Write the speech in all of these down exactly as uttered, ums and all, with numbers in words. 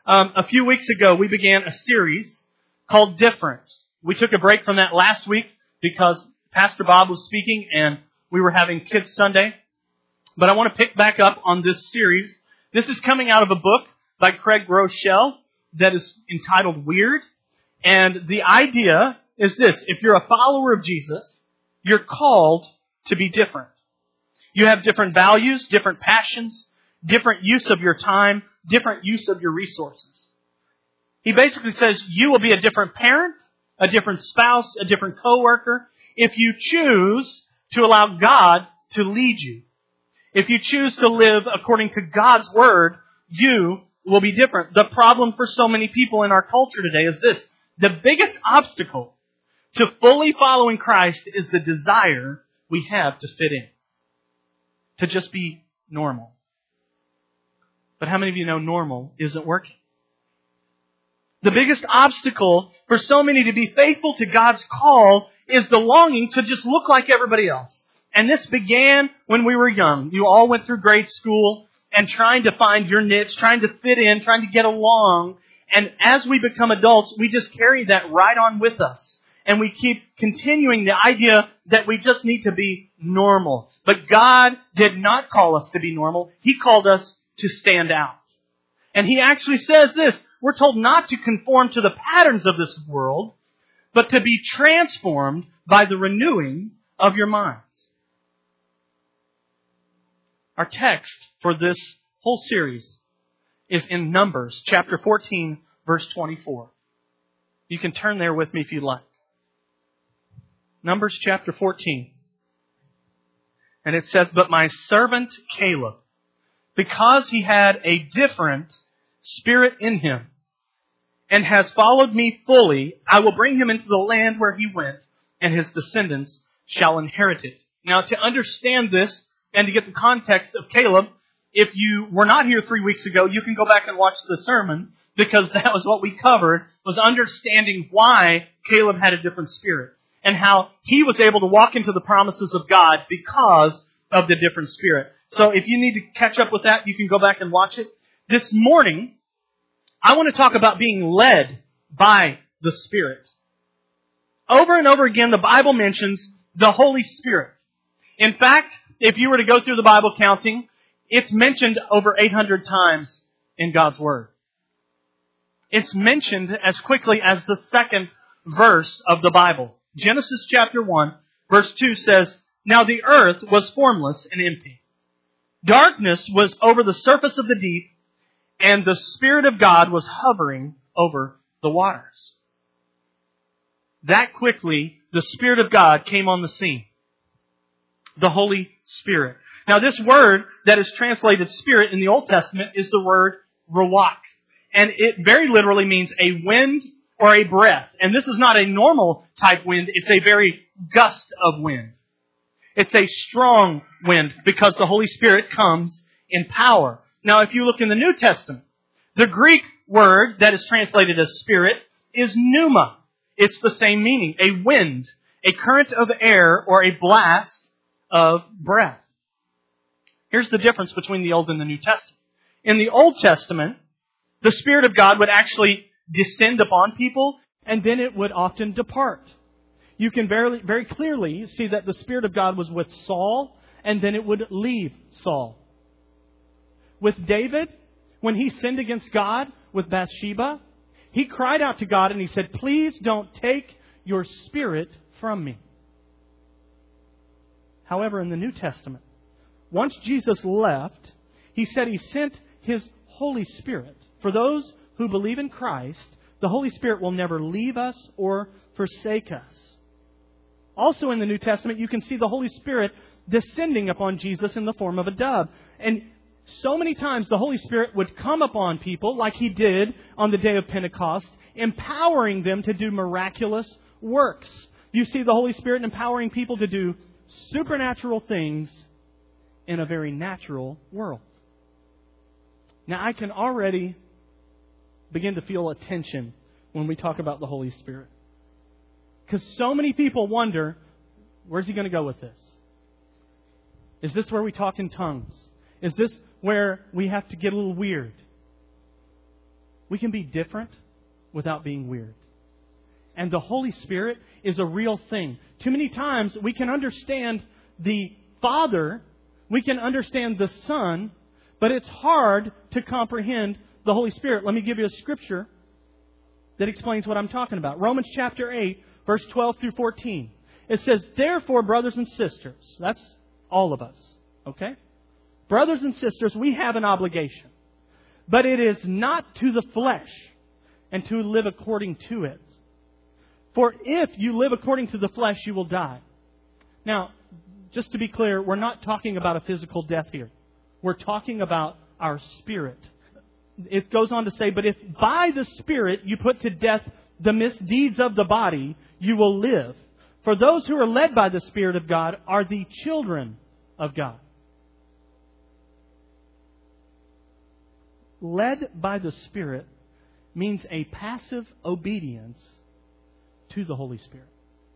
Um, a few weeks ago, we began a series called Difference. We took a break from that last week because Pastor Bob was speaking and we were having Kids Sunday. But I want to pick back up on this series. This is coming out of a book by Craig Groeschel that is entitled Weird. And the idea is this: if you're a follower of Jesus, you're called to be different. You have different values, different passions, different use of your time, different use of your resources. He basically says you will be a different parent, a different spouse, a different coworker, if you choose to allow God to lead you. If you choose to live according to God's Word, you will be different. The problem for so many people in our culture today is this: the biggest obstacle to fully following Christ is the desire we have to fit in, to just be normal. But how many of you know normal isn't working? The biggest obstacle for so many to be faithful to God's call is the longing to just look like everybody else. And this began when we were young. You all went through grade school and trying to find your niche, trying to fit in, trying to get along. And as we become adults, we just carry that right on with us. And we keep continuing the idea that we just need to be normal. But God did not call us to be normal. He called us to stand out. And He actually says this: we're told not to conform to the patterns of this world, but to be transformed by the renewing of your minds. Our text for this whole series is in Numbers chapter fourteen, verse twenty-four. You can turn there with me if you'd like. Numbers chapter fourteen. And it says, "But my servant Caleb, because he had a different spirit in him, and has followed me fully, I will bring him into the land where he went, and his descendants shall inherit it." Now, to understand this, and to get the context of Caleb, if you were not here three weeks ago, you can go back and watch the sermon, because that was what we covered, was understanding why Caleb had a different spirit, and how he was able to walk into the promises of God because of the different spirit. So if you need to catch up with that, you can go back and watch it. This morning, I want to talk about being led by the Spirit. Over and over again, the Bible mentions the Holy Spirit. In fact, if you were to go through the Bible counting, it's mentioned over eight hundred times in God's Word. It's mentioned as quickly as the second verse of the Bible. Genesis chapter one, verse two says, "Now the earth was formless and empty. Darkness was over the surface of the deep, and the Spirit of God was hovering over the waters." That quickly, the Spirit of God came on the scene. The Holy Spirit. Now, this word that is translated Spirit in the Old Testament is the word ruach. And it very literally means a wind or a breath. And this is not a normal type wind. It's a very gust of wind. It's a strong wind because the Holy Spirit comes in power. Now, if you look in the New Testament, the Greek word that is translated as Spirit is pneuma. It's the same meaning, a wind, a current of air, or a blast of breath. Here's the difference between the Old and the New Testament. In the Old Testament, the Spirit of God would actually descend upon people, and then it would often depart. You can very, very clearly see that the Spirit of God was with Saul, and then it would leave Saul. With David, when he sinned against God with Bathsheba, he cried out to God and he said, "Please don't take your Spirit from me." However, in the New Testament, once Jesus left, He said He sent His Holy Spirit. For those who believe in Christ, the Holy Spirit will never leave us or forsake us. Also in the New Testament, you can see the Holy Spirit descending upon Jesus in the form of a dove. And so many times the Holy Spirit would come upon people like He did on the day of Pentecost, empowering them to do miraculous works. You see the Holy Spirit empowering people to do supernatural things in a very natural world. Now, I can already begin to feel a tension when we talk about the Holy Spirit. Because so many people wonder, where's He going to go with this? Is this where we talk in tongues? Is this where we have to get a little weird? we can be different without being weird. And the Holy Spirit is a real thing. Too many times we can understand the Father, we can understand the Son, but it's hard to comprehend the Holy Spirit. Let me give you a scripture that explains what I'm talking about. Romans chapter eight, verse twelve through fourteen. It says, "Therefore, brothers and sisters," that's all of us, okay? "Brothers and sisters, we have an obligation, but it is not to the flesh and to live according to it. For if you live according to the flesh, you will die." Now, just to be clear, we're not talking about a physical death here. We're talking about our spirit. It goes on to say, "But if by the Spirit you put to death the misdeeds of the body, you will live. For those who are led by the Spirit of God are the children of God." Led by the Spirit means a passive obedience to the Holy Spirit.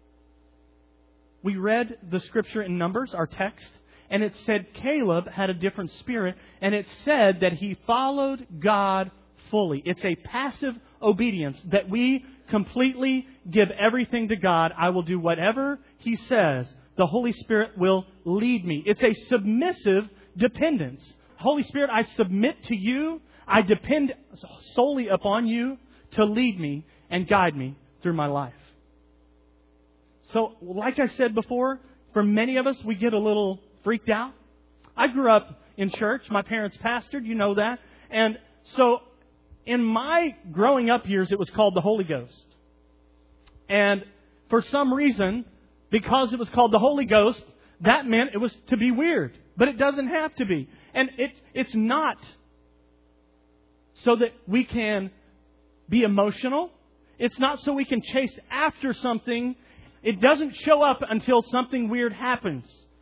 We read the scripture in Numbers, our text, and it said Caleb had a different spirit, and it said that he followed God fully. It's a passive obedience that we completely give everything to God. I will do whatever He says. The Holy Spirit will lead me. It's a submissive dependence. Holy Spirit, I submit to You. I depend solely upon You to lead me and guide me through my life. So, like I said before, for many of us, we get a little freaked out. I grew up in church. My parents pastored. You know that. And so, in my growing up years, it was called the Holy Ghost. And for some reason, because it was called the Holy Ghost, that meant it was to be weird. But it doesn't have to be. And it, it's not so that we can be emotional. It's not so we can chase after something. It doesn't show up until something weird happens.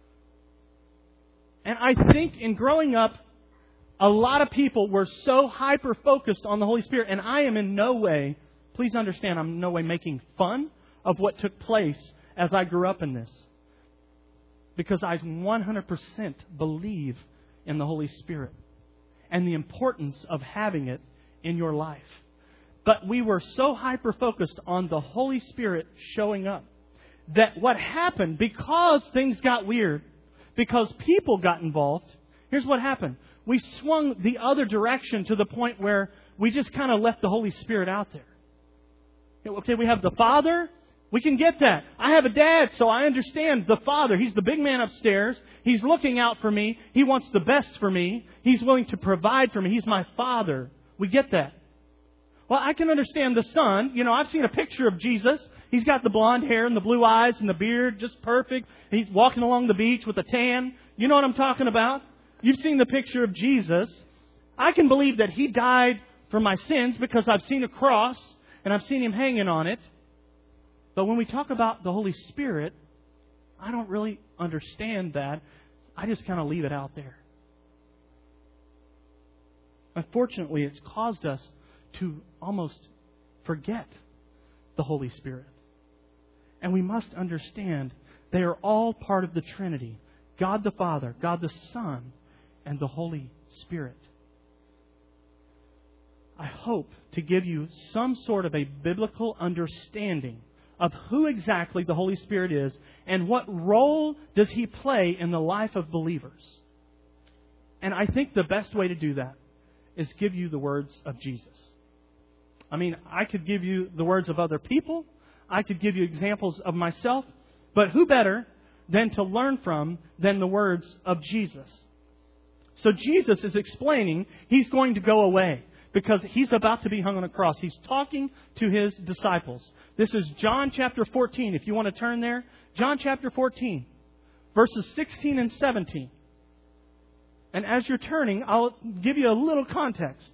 And I think in growing up, a lot of people were so hyper-focused on the Holy Spirit. And I am in no way, please understand, I'm in no way making fun of what took place as I grew up in this. Because I one hundred percent believe in the Holy Spirit and the importance of having it in your life. But we were so hyper-focused on the Holy Spirit showing up that what happened, because things got weird, because people got involved, here's what happened. We swung the other direction to the point where we just kind of left the Holy Spirit out there. Okay, we have the Father. We can get that. I have a dad, so I understand the Father. He's the big man upstairs. He's looking out for me. He wants the best for me. He's willing to provide for me. He's my Father. We get that. Well, I can understand the Son. You know, I've seen a picture of Jesus. He's got the blonde hair and the blue eyes and the beard, just perfect. He's walking along the beach with a tan. You know what I'm talking about? You've seen the picture of Jesus. I can believe that He died for my sins because I've seen a cross and I've seen Him hanging on it. But when we talk about the Holy Spirit, I don't really understand that. I just kind of leave it out there. Unfortunately, it's caused us to almost forget the Holy Spirit. And we must understand they are all part of the Trinity. God the Father, God the Son, and the Holy Spirit. I hope to give you some sort of a biblical understanding of who exactly the Holy Spirit is and what role does He play in the life of believers. And I think the best way to do that is give you the words of Jesus. I mean, I could give you the words of other people. I could give you examples of myself. But who better than to learn from than the words of Jesus? So Jesus is explaining He's going to go away because He's about to be hung on a cross. He's talking to His disciples. This is John chapter fourteen. If you want to turn there, John chapter fourteen, verses sixteen and seventeen. And as you're turning, I'll give you a little context.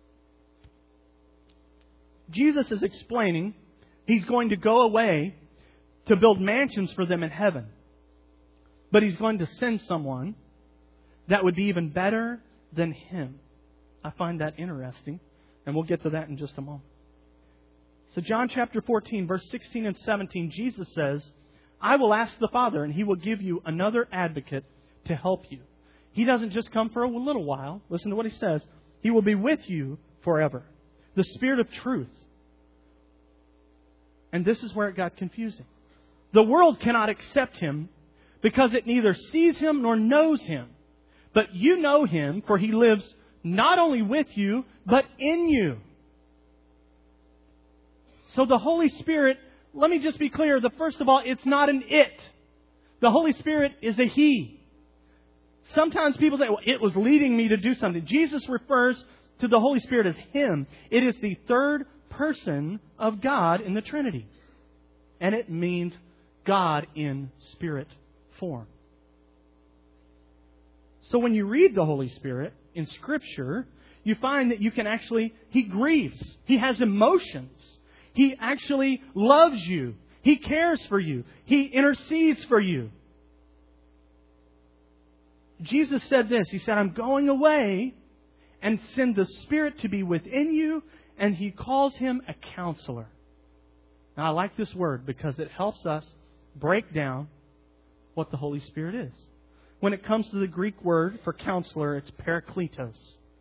Jesus is explaining He's going to go away to build mansions for them in heaven. But He's going to send someone that would be even better than Him. I find that interesting. And we'll get to that in just a moment. So John chapter fourteen, verse sixteen and seventeen, Jesus says, "I will ask the Father, and He will give you another advocate to help you." He doesn't just come for a little while. Listen to what He says. "He will be with you forever. the Spirit of truth. And this is where it got confusing. The world cannot accept Him because it neither sees Him nor knows Him. But you know Him, for He lives not only with you, but in you. So the Holy Spirit, let me just be clear. The first of all, it's not an it. The Holy Spirit is a He. Sometimes people say, well, it was leading me to do something. Jesus refers to the Holy Spirit as Him. It is the third person of God in the Trinity. And it means God in spirit form. So when you read the Holy Spirit in Scripture, you find that you can actually, He grieves. He has emotions. He actually loves you. He cares for you. He intercedes for you. Jesus said this. He said, I'm going away and send the Spirit to be within you, and He calls Him a counselor. Now, I like this word because it helps us break down what the Holy Spirit is. When it comes to the Greek word for counselor, it's parakletos.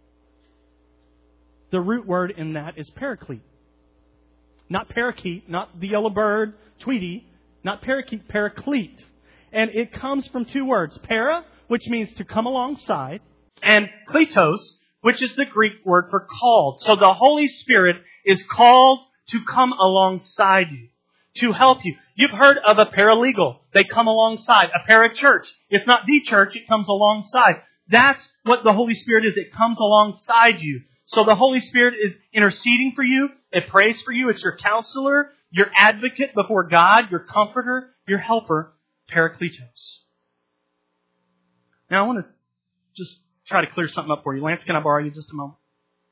The root word in that is paraclete. Not parakeet, not the yellow bird, Tweety, not parakeet, paraclete. And it comes from two words. Para, which means to come alongside, and kletos, which is the Greek word for called. So the Holy Spirit is called to come alongside you, to help you. You've heard of a paralegal. They come alongside. A parachurch. It's not the church, it comes alongside. That's what the Holy Spirit is. It comes alongside you. So the Holy Spirit is interceding for you. It prays for you. It's your counselor, your advocate before God, your comforter, your helper, parakletos. Now I want to just try to clear something up for you. Lance, can I borrow you just a moment?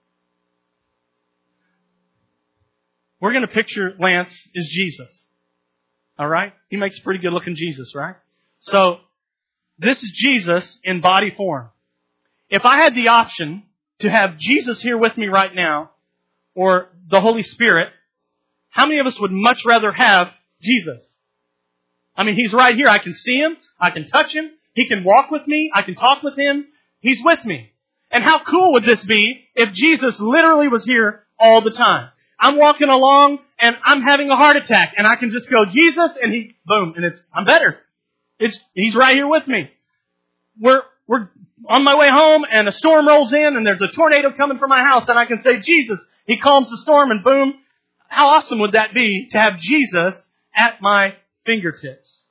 We're going to picture Lance as Jesus. All right? He makes a pretty good looking Jesus, right? So, this is Jesus in body form. If I had the option to have Jesus here with me right now, or the Holy Spirit, how many of us would much rather have Jesus? I mean, He's right here. I can see Him. I can touch Him. He can walk with me. I can talk with Him. He's with me. And how cool would this be if Jesus literally was here all the time? I'm walking along and I'm having a heart attack and I can just go, Jesus, and He, boom, and it's, I'm better. It's, He's right here with me. We're, we're on my way home and a storm rolls in and there's a tornado coming from my house and I can say, Jesus. He calms the storm and boom. How awesome would that be to have Jesus at my fingertips?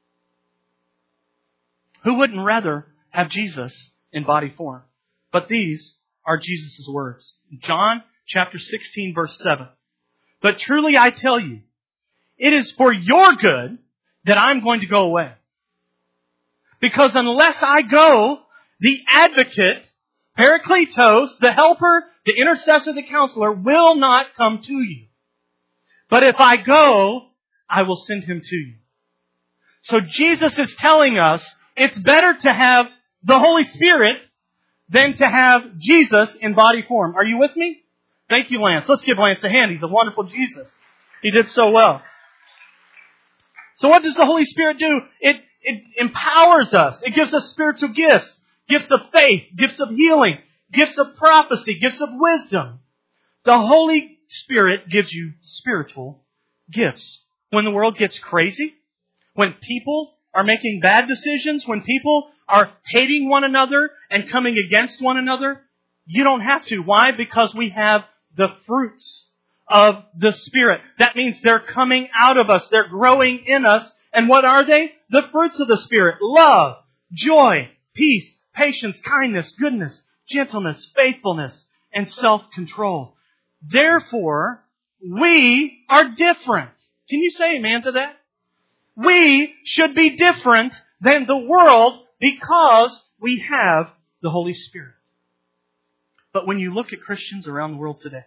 Who wouldn't rather have Jesus in body form? But these are Jesus' words. John chapter sixteen, verse seven. But truly I tell you, it is for your good that I'm going to go away. Because unless I go, the advocate, Parakletos, the helper, the intercessor, the counselor, will not come to you. But if I go, I will send Him to you. So Jesus is telling us it's better to have the Holy Spirit than to have Jesus in body form. Are you with me? Thank you, Lance. Let's give Lance a hand. He's a wonderful Jesus. He did so well. So what does the Holy Spirit do? It, it empowers us. It gives us spiritual gifts. Gifts of faith. Gifts of healing. Gifts of prophecy. Gifts of wisdom. The Holy Spirit gives you spiritual gifts. When the world gets crazy, when people are making bad decisions, when people are hating one another and coming against one another, you don't have to. Why? Because we have the fruits of the Spirit. That means they're coming out of us. They're growing in us. And what are they? The fruits of the Spirit. Love, joy, peace, patience, kindness, goodness, gentleness, faithfulness, and self-control. Therefore, we are different. Can you say amen to that? We should be different than the world because we have the Holy Spirit. But when you look at Christians around the world today,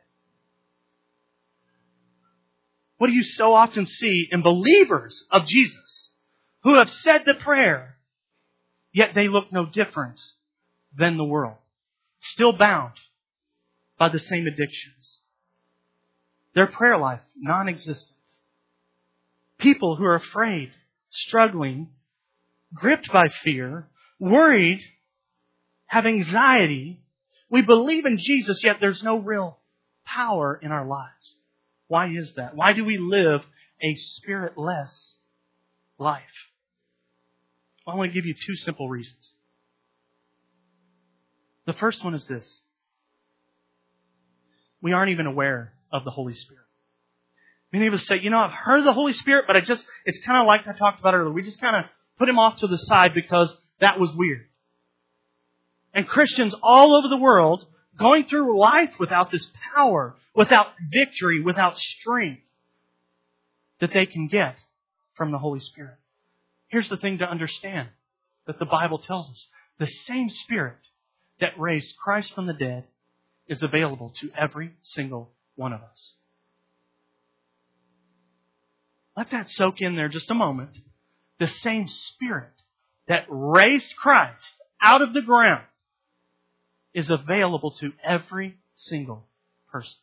what do you so often see in believers of Jesus who have said the prayer, yet they look no different than the world, still bound by the same addictions? Their prayer life, non-existent. People who are afraid, struggling, gripped by fear, worried, have anxiety. We believe in Jesus, yet there's no real power in our lives. Why is that? Why do we live a Spirit-less life? Well, I want to give you two simple reasons. The first one is this. We aren't even aware of the Holy Spirit. Many of us say, you know, I've heard of the Holy Spirit, but I just, it's kind of like I talked about earlier. We just kind of put Him off to the side because that was weird. And Christians all over the world going through life without this power, without victory, without strength that they can get from the Holy Spirit. Here's the thing to understand that the Bible tells us. The same Spirit that raised Christ from the dead is available to every single one of us. Let that soak in there just a moment. The same Spirit that raised Christ out of the ground is available to every single person.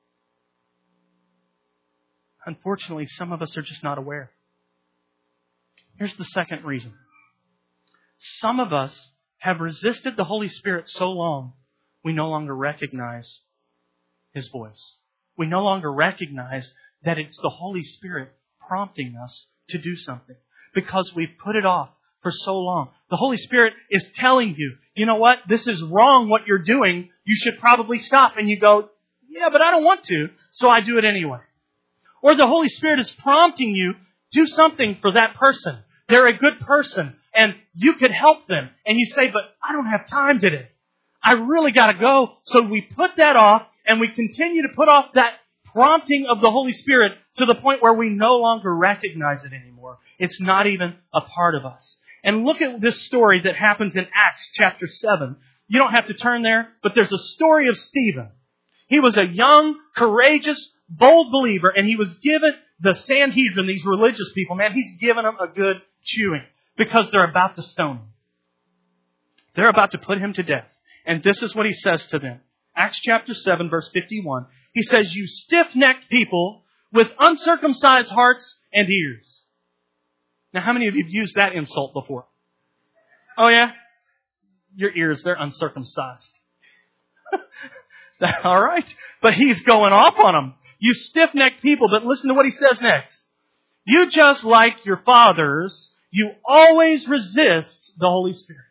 Unfortunately, some of us are just not aware. Here's the second reason. Some of us have resisted the Holy Spirit so long, we no longer recognize His voice. We no longer recognize that it's the Holy Spirit prompting us to do something because we've put it off for so long. The Holy Spirit is telling you, you know what? This is wrong what you're doing. You should probably stop. And you go, yeah, but I don't want to, so I do it anyway. Or the Holy Spirit is prompting you, do something for that person. They're a good person and you could help them. And you say, but I don't have time today. I really got to go. So we put that off and we continue to put off that prompting of the Holy Spirit to the point where we no longer recognize it anymore. It's not even a part of us. And look at this story that happens in Acts chapter seven. You don't have to turn there, but there's a story of Stephen. He was a young, courageous, bold believer, and he was given the Sanhedrin, these religious people, man, he's given them a good chewing because they're about to stone him. They're about to put him to death. And this is what he says to them. Acts chapter seven, verse fifty-one. He says, you stiff-necked people with uncircumcised hearts and ears. Now, how many of you have used that insult before? Oh, yeah? Your ears, they're uncircumcised. All right. But he's going off on them. You stiff-necked people, but listen to what he says next. You just like your fathers, you always resist the Holy Spirit.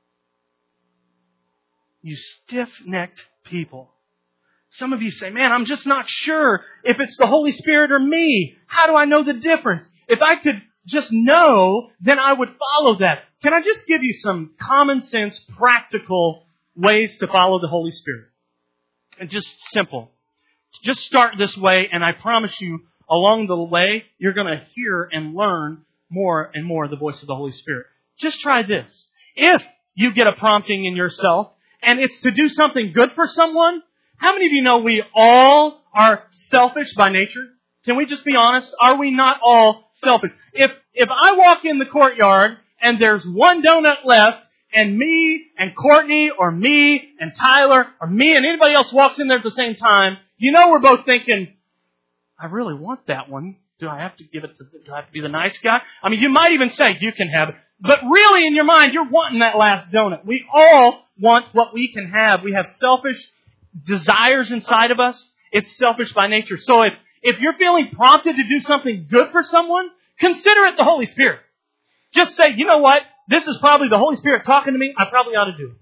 You stiff-necked people. Some of you say, man, I'm just not sure if it's the Holy Spirit or me. How do I know the difference? If I could just know, then I would follow that. Can I just give you some common sense, practical ways to follow the Holy Spirit? And just simple. Just start this way, and I promise you, along the way, you're going to hear and learn more and more the voice of the Holy Spirit. Just try this. If you get a prompting in yourself, and it's to do something good for someone, how many of you know we all are selfish by nature? Can we just be honest? Are we not all selfish? If if I walk in the courtyard and there's one donut left, and me and Courtney or me and Tyler or me and anybody else walks in there at the same time, you know we're both thinking, I really want that one. Do I have to give it to, do I have to be the nice guy? I mean, you might even say, you can have it. But really in your mind, you're wanting that last donut. We all want what we can have. We have selfish desires inside of us. It's selfish by nature. So if, if you're feeling prompted to do something good for someone, consider it the Holy Spirit. Just say, you know what? This is probably the Holy Spirit talking to me. I probably ought to do it.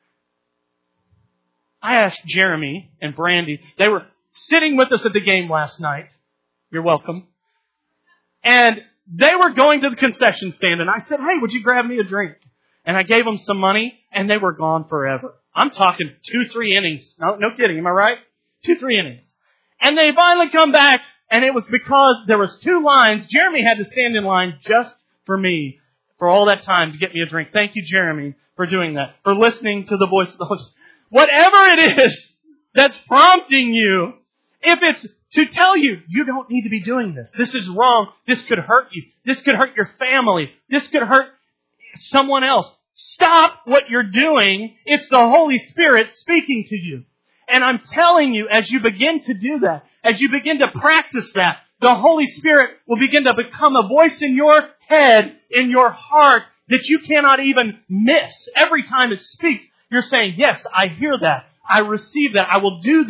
I asked Jeremy and Brandy. They were sitting with us at the game last night. You're welcome. And they were going to the concession stand. And I said, hey, would you grab me a drink? And I gave them some money. And they were gone forever. I'm talking two, three innings. No, no kidding. Am I right? Two, three innings. And they finally come back. And it was because there was two lines. Jeremy had to stand in line just for me. For all that time to get me a drink. Thank you, Jeremy, for doing that. For listening to the voice of the Holy Spirit. Whatever it is that's prompting you, if it's to tell you, you don't need to be doing this. This is wrong. This could hurt you. This could hurt your family. This could hurt someone else. Stop what you're doing. It's the Holy Spirit speaking to you. And I'm telling you, as you begin to do that, as you begin to practice that, the Holy Spirit will begin to become a voice in your head, in your heart, that you cannot even miss. Every time it speaks, you're saying, yes, I hear that. I receive that. I will do that.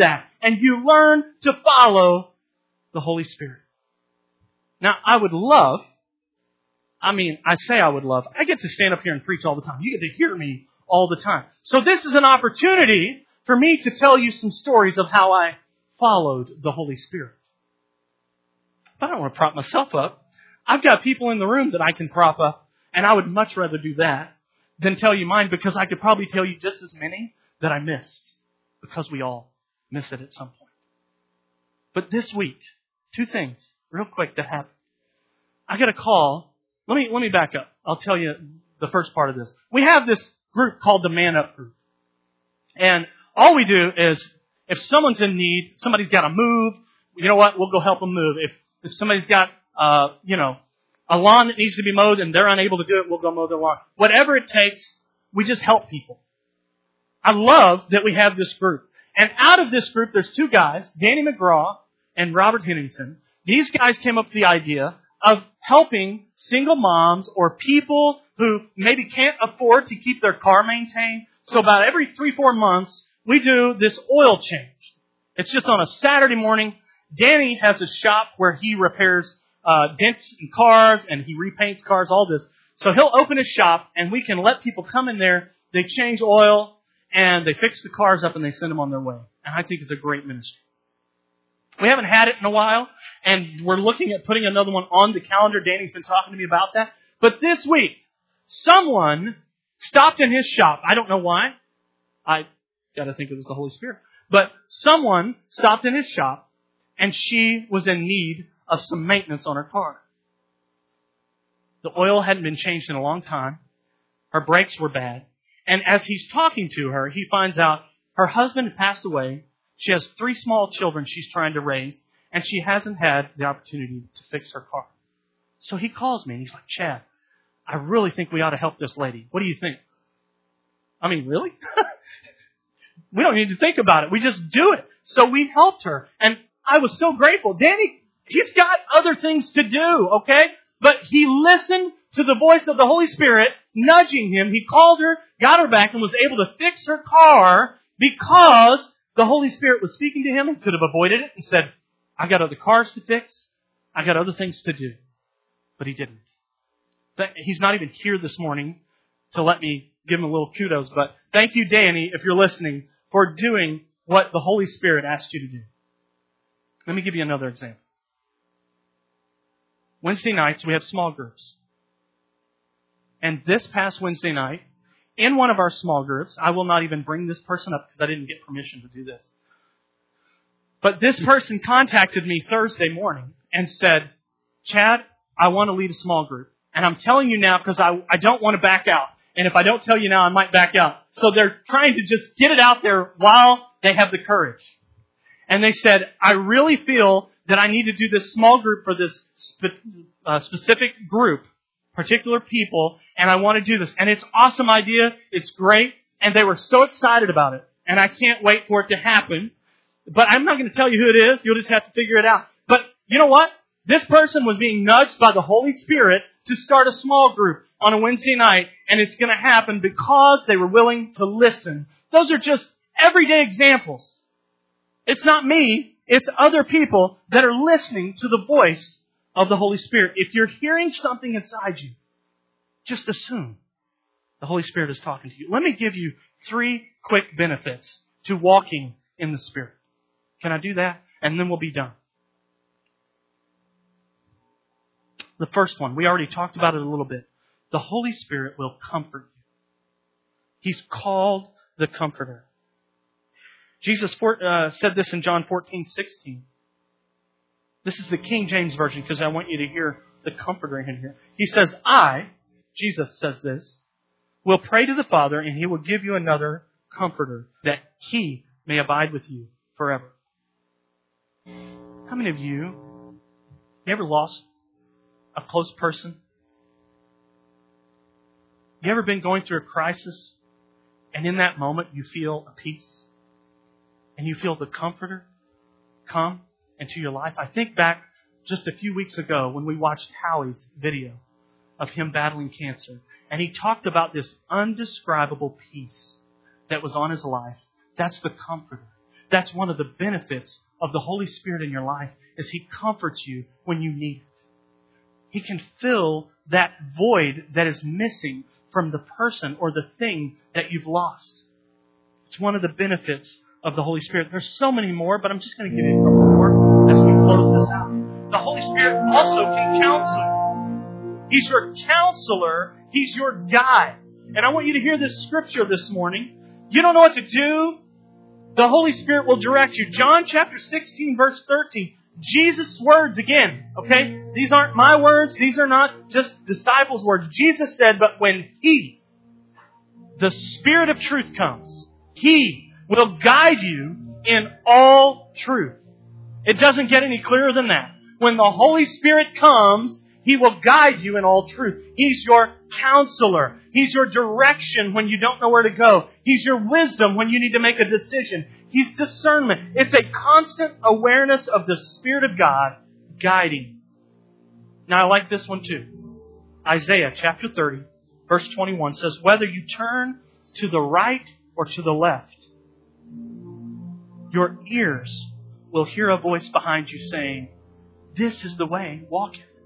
and you learn to follow the Holy Spirit. Now, I would love, I mean, I say I would love, I get to stand up here and preach all the time. You get to hear me all the time. So this is an opportunity for me to tell you some stories of how I followed the Holy Spirit. But I don't want to prop myself up. I've got people in the room that I can prop up, and I would much rather do that than tell you mine, because I could probably tell you just as many that I missed, because we all miss it at some point. But this week, two things real quick that happened. I got a call. Let me let me back up. I'll tell you the first part of this. We have this group called the Man Up Group. And all we do is, if someone's in need, somebody's got to move, you know what? We'll go help them move. If if somebody's got, uh, you know, a lawn that needs to be mowed and they're unable to do it, we'll go mow their lawn. Whatever it takes, we just help people. I love that we have this group. And out of this group, there's two guys, Danny McGraw and Robert Hennington. These guys came up with the idea of helping single moms or people who maybe can't afford to keep their car maintained. So about every three, four months, we do this oil change. It's just on a Saturday morning. Danny has a shop where he repairs uh, dents in cars and he repaints cars, all this. So he'll open his shop and we can let people come in there. They change oil and they fix the cars up and they send them on their way. And I think it's a great ministry. We haven't had it in a while, and we're looking at putting another one on the calendar. Danny's been talking to me about that. But this week, someone stopped in his shop. I don't know why. I got to think it was the Holy Spirit. But someone stopped in his shop, and she was in need of some maintenance on her car. The oil hadn't been changed in a long time. Her brakes were bad. And as he's talking to her, he finds out her husband had passed away. She has three small children she's trying to raise, and she hasn't had the opportunity to fix her car. So he calls me, and he's like, Chad, I really think we ought to help this lady. What do you think? I mean, really? We don't need to think about it. We just do it. So we helped her, and I was so grateful. Danny, he's got other things to do, okay? But he listened to the voice of the Holy Spirit nudging him. He called her, got her back, and was able to fix her car because the Holy Spirit was speaking to him and could have avoided it and said, I got other cars to fix. I got other things to do. But he didn't. He's not even here this morning to let me give him a little kudos. But thank you, Danny, if you're listening, for doing what the Holy Spirit asked you to do. Let me give you another example. Wednesday nights, we have small groups. And this past Wednesday night, in one of our small groups, I will not even bring this person up because I didn't get permission to do this. But this person contacted me Thursday morning and said, Chad, I want to lead a small group. And I'm telling you now because I, I don't want to back out. And if I don't tell you now, I might back out. So they're trying to just get it out there while they have the courage. And they said, I really feel that I need to do this small group for this spe- uh, specific group, particular people, and I want to do this. And it's an awesome idea. It's great. And they were so excited about it. And I can't wait for it to happen. But I'm not going to tell you who it is. You'll just have to figure it out. But you know what? This person was being nudged by the Holy Spirit to start a small group on a Wednesday night. And it's going to happen because they were willing to listen. Those are just everyday examples. It's not me. It's other people that are listening to the voice of the Holy Spirit. If you're hearing something inside you, just assume the Holy Spirit is talking to you. Let me give you three quick benefits to walking in the Spirit. Can I do that? And then we'll be done. The first one, we already talked about it a little bit. The Holy Spirit will comfort you. He's called the Comforter. Jesus for, uh, said this in John fourteen sixteen. This is the King James Version because I want you to hear the Comforter in here. He says, I, Jesus says this, will pray to the Father and He will give you another Comforter that He may abide with you forever. How many of you, you ever lost a close person? You ever been going through a crisis and in that moment you feel a peace? And you feel the Comforter come into your life? I think back just a few weeks ago when we watched Howie's video of him battling cancer. And he talked about this undescribable peace that was on his life. That's the Comforter. That's one of the benefits of the Holy Spirit in your life, is He comforts you when you need it. He can fill that void that is missing from the person or the thing that you've lost. It's one of the benefits of the Holy Spirit. There's so many more, but I'm just going to give you a couple more as we close this out. The Holy Spirit also can counsel. He's your counselor. He's your guide. And I want you to hear this scripture this morning. You don't know what to do, the Holy Spirit will direct you. John chapter sixteen, verse thirteen. Jesus' words again, okay? These aren't my words. These are not just disciples' words. Jesus said, but when He, the Spirit of truth, comes, He will guide you in all truth. It doesn't get any clearer than that. When the Holy Spirit comes, He will guide you in all truth. He's your counselor. He's your direction when you don't know where to go. He's your wisdom when you need to make a decision. He's discernment. It's a constant awareness of the Spirit of God guiding. Now, I like this one too. Isaiah chapter thirty, verse twenty-one says, whether you turn to the right or to the left, your ears will hear a voice behind you saying, this is the way, walk it.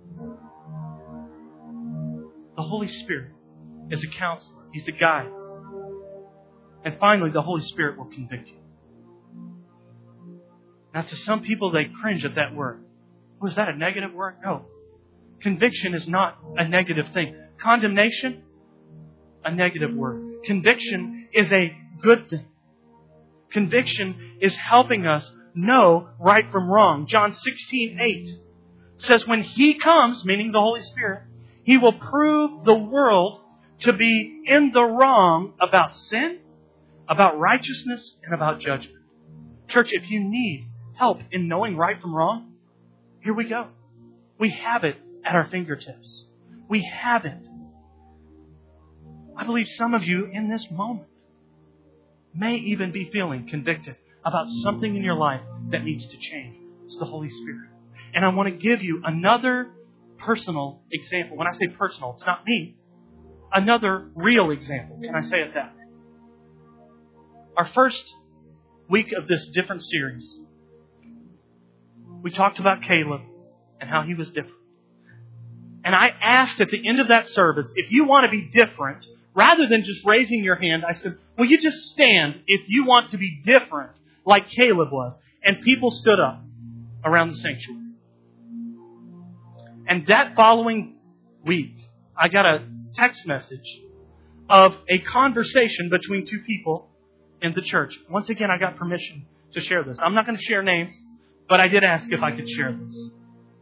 The Holy Spirit is a counselor. He's a guide. And finally, the Holy Spirit will convict you. Now, to some people, they cringe at that word. Was that a negative word? No. Conviction is not a negative thing. Condemnation, a negative word. Conviction is a good thing. Conviction is helping us know right from wrong. John sixteen eight says, when He comes, meaning the Holy Spirit, He will prove the world to be in the wrong about sin, about righteousness, and about judgment. Church, if you need help in knowing right from wrong, here we go. We have it at our fingertips. We have it. I believe some of you in this moment may even be feeling convicted about something in your life that needs to change. It's the Holy Spirit. And I want to give you another personal example. When I say personal, it's not me. Another real example. Can I say it that way? Our first week of this different series, we talked about Caleb and how he was different. And I asked at the end of that service, if you want to be different, rather than just raising your hand, I said, will you just stand if you want to be different like Caleb was? And people stood up around the sanctuary. And that following week, I got a text message of a conversation between two people in the church. Once again, I got permission to share this. I'm not going to share names, but I did ask if I could share this.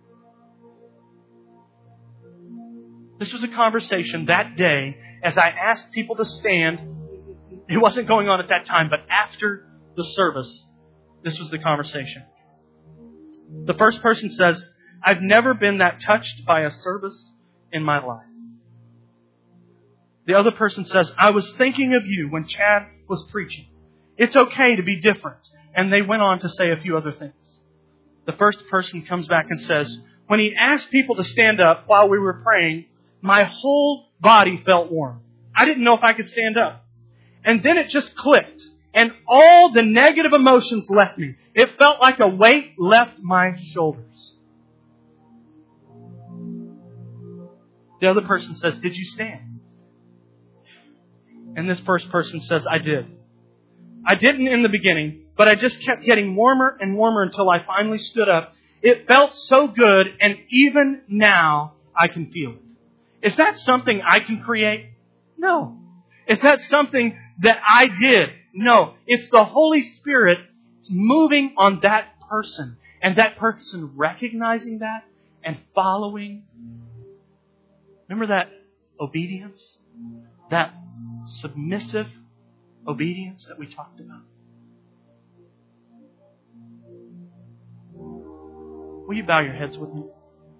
This was a conversation that day as I asked people to stand. It wasn't going on at that time, but after the service, this was the conversation. The first person says, I've never been that touched by a service in my life. The other person says, I was thinking of you when Chad was preaching. It's okay to be different. And they went on to say a few other things. The first person comes back and says, when he asked people to stand up while we were praying, my whole body felt warm. I didn't know if I could stand up. And then it just clicked. And all the negative emotions left me. It felt like a weight left my shoulders. The other person says, did you stand? And this first person says, I did. I didn't in the beginning, but I just kept getting warmer and warmer until I finally stood up. It felt so good, and even now I can feel it. Is that something I can create? No. Is that something that I did? No. It's the Holy Spirit moving on that person, and that person recognizing that and following. Remember that obedience? That submissive obedience that we talked about? Will you bow your heads with me?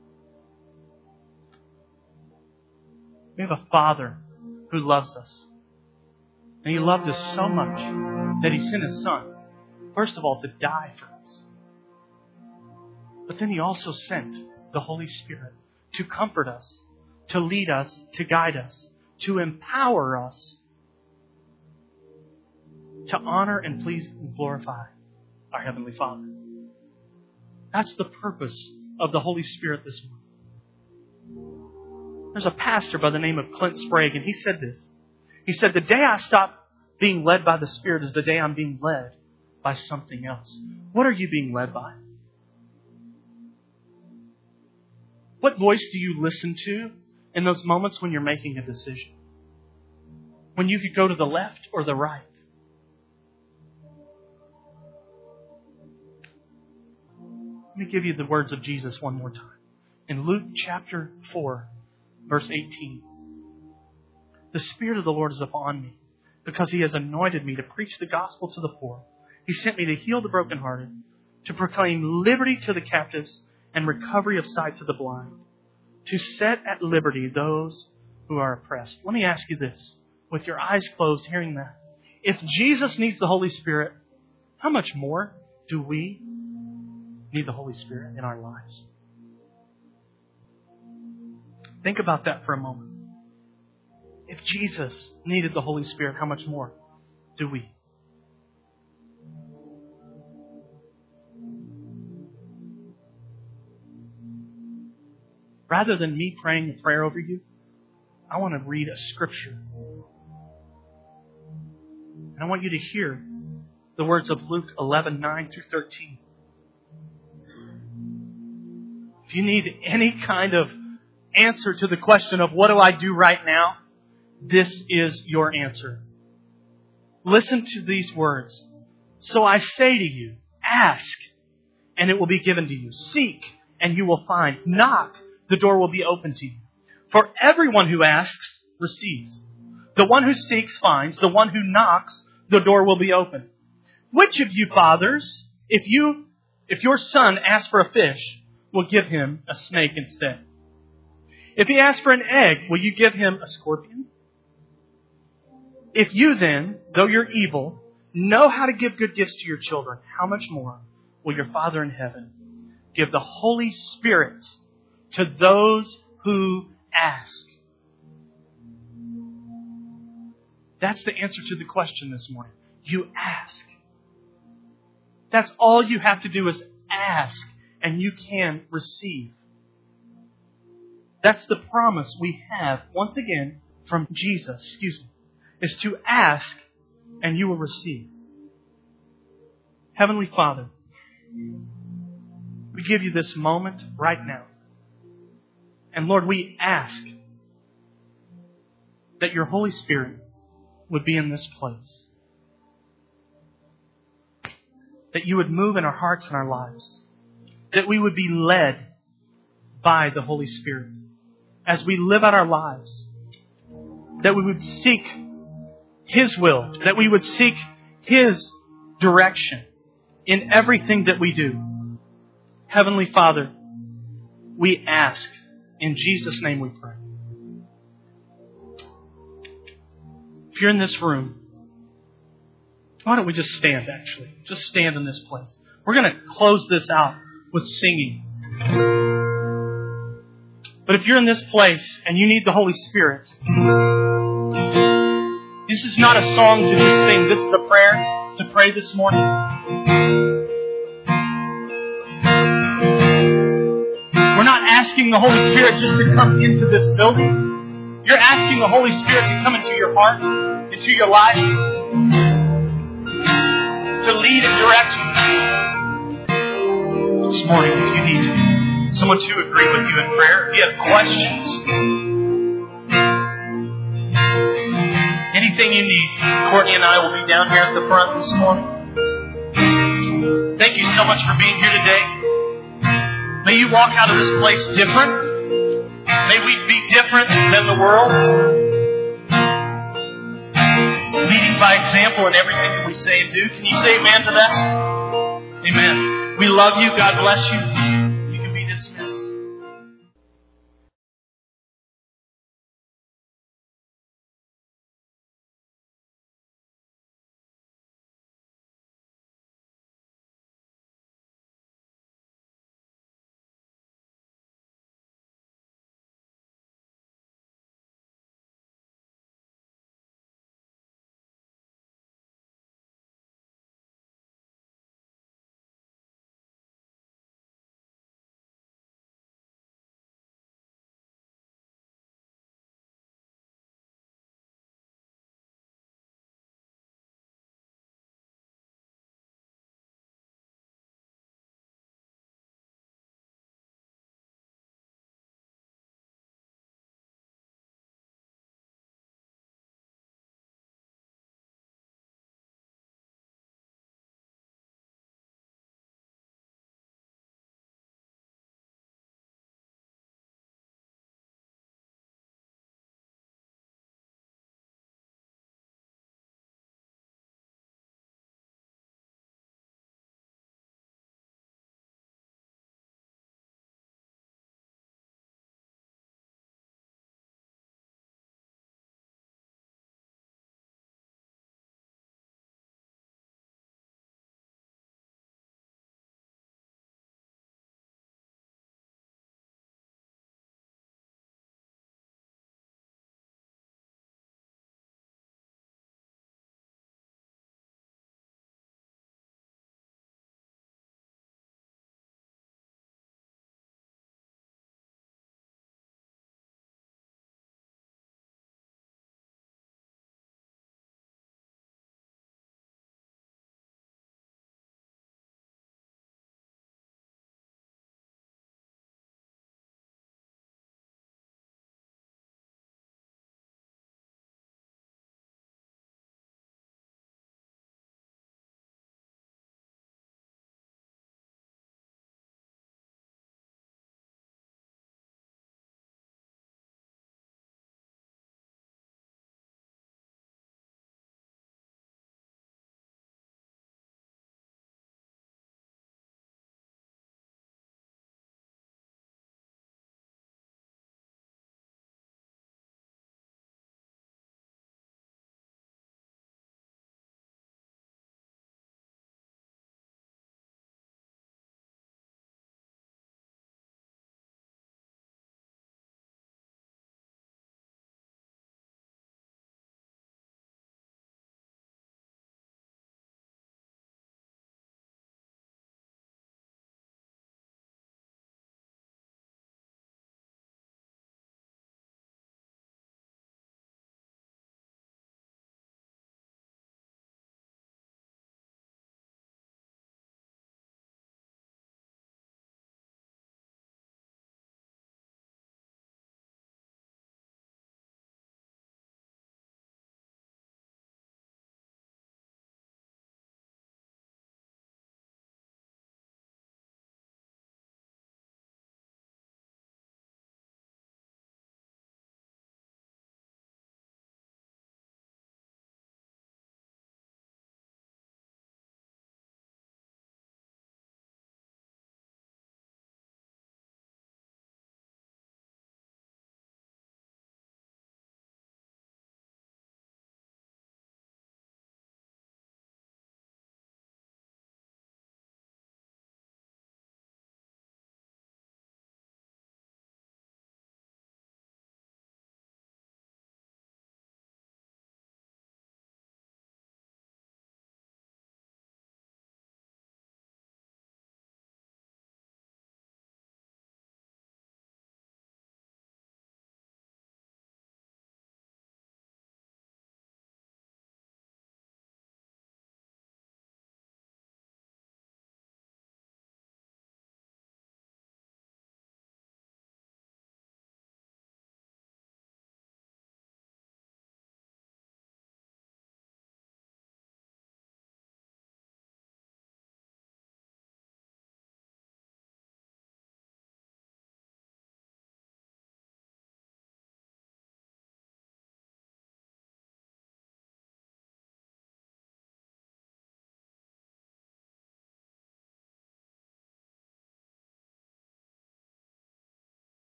We have a Father who loves us. And He loved us so much that He sent His Son, first of all, to die for us. But then He also sent the Holy Spirit to comfort us, to lead us, to guide us, to empower us to honor and please and glorify our Heavenly Father. That's the purpose of the Holy Spirit this morning. There's a pastor by the name of Clint Sprague, and he said this. He said, the day I stop being led by the Spirit is the day I'm being led by something else. What are you being led by? What voice do you listen to in those moments when you're making a decision? When you could go to the left or the right? Let me give you the words of Jesus one more time. In Luke chapter four, verse eighteen. The Spirit of the Lord is upon me, because He has anointed me to preach the gospel to the poor. He sent me to heal the brokenhearted, to proclaim liberty to the captives and recovery of sight to the blind, to set at liberty those who are oppressed. Let me ask you this, with your eyes closed, hearing that. If Jesus needs the Holy Spirit, how much more do we need the Holy Spirit in our lives? Think about that for a moment. If Jesus needed the Holy Spirit, how much more do we? Rather than me praying a prayer over you, I want to read a scripture. And I want you to hear the words of Luke eleven, nine through thirteen. If you need any kind of answer to the question of what do I do right now, this is your answer. Listen to these words. So I say to you, ask, and it will be given to you. Seek, and you will find. Knock, the door will be open to you. For everyone who asks, receives. The one who seeks, finds. The one who knocks, the door will be open. Which of you fathers, if you, if your son asks for a fish, will give him a snake instead? If he asks for an egg, will you give him a scorpion? If you then, though you're evil, know how to give good gifts to your children, how much more will your Father in heaven give the Holy Spirit to those who ask? That's the answer to the question this morning. You ask. That's all you have to do is ask, and you can receive. That's the promise we have, once again, from Jesus, excuse me, is to ask and you will receive. Heavenly Father, we give you this moment right now. And Lord, we ask that your Holy Spirit would be in this place. That you would move in our hearts and our lives. That we would be led by the Holy Spirit as we live out our lives. That we would seek His will. That we would seek His direction in everything that we do. Heavenly Father, we ask. In Jesus' name we pray. If you're in this room, why don't we just stand, actually? Just stand in this place. We're going to close this out with singing. But if you're in this place and you need the Holy Spirit, this is not a song to just sing. This is a prayer to pray this morning. We're not asking the Holy Spirit just to come into this building. You're asking the Holy Spirit to come into your heart, into your life, to lead and direct you. This morning, if you need someone to agree with you in prayer, if you have questions, anything you need, Courtney and I will be down here at the front this morning. Thank you so much for being here today. May you walk out of this place different. May we be different than the world. Leading by example in everything that we say and do. Can you say amen to that? Amen. We love you. God bless you.